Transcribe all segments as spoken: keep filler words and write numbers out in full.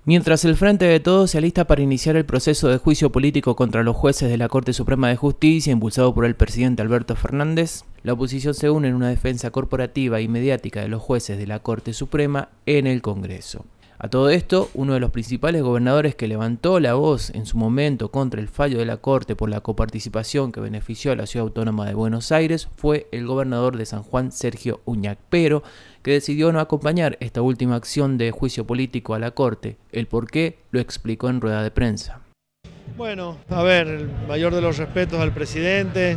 Mientras el Frente de Todos se alista para iniciar el proceso de juicio político contra los jueces de la Corte Suprema de Justicia, impulsado por el presidente Alberto Fernández, la oposición se une en una defensa corporativa y mediática de los jueces de la Corte Suprema en el Congreso. A todo esto, uno de los principales gobernadores que levantó la voz en su momento contra el fallo de la Corte por la coparticipación que benefició a la Ciudad Autónoma de Buenos Aires fue el gobernador de San Juan, Sergio Uñac, pero que decidió no acompañar esta última acción de juicio político a la Corte. El porqué lo explicó en rueda de prensa. Bueno, a ver, el mayor de los respetos al presidente.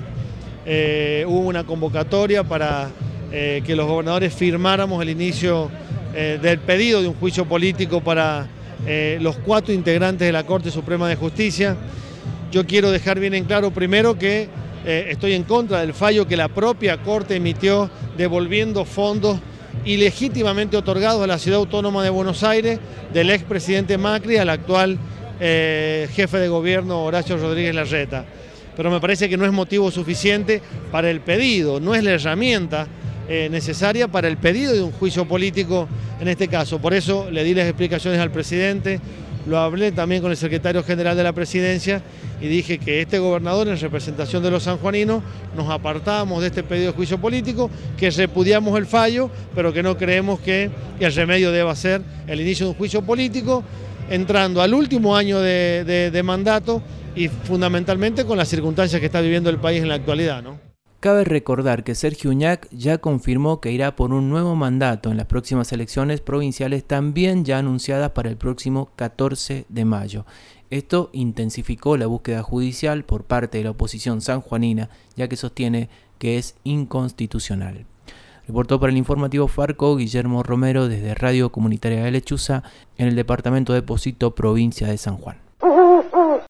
Eh, hubo una convocatoria para eh, que los gobernadores firmáramos el inicio eh, del pedido de un juicio político para eh, los cuatro integrantes de la Corte Suprema de Justicia. Yo quiero dejar bien en claro primero que eh, estoy en contra del fallo que la propia Corte emitió devolviendo fondos ilegítimamente otorgados a la Ciudad Autónoma de Buenos Aires del expresidente Macri al actual eh, jefe de gobierno Horacio Rodríguez Larreta. Pero me parece que no es motivo suficiente para el pedido, no es la herramienta eh, necesaria para el pedido de un juicio político en este caso. Por eso le di las explicaciones al presidente, lo hablé también con el secretario general de la presidencia y dije que este gobernador, en representación de los sanjuaninos, nos apartábamos de este pedido de juicio político, que repudiamos el fallo, pero que no creemos que el remedio deba ser el inicio de un juicio político, entrando al último año de, de, de mandato y fundamentalmente con las circunstancias que está viviendo el país en la actualidad, ¿no? Cabe recordar que Sergio Uñac ya confirmó que irá por un nuevo mandato en las próximas elecciones provinciales, también ya anunciadas para el próximo catorce de mayo. Esto intensificó la búsqueda judicial por parte de la oposición sanjuanina, ya que sostiene que es inconstitucional. Reportó para el informativo Farco Guillermo Romero desde Radio Comunitaria de Lechuza en el departamento de Pocito, provincia de San Juan.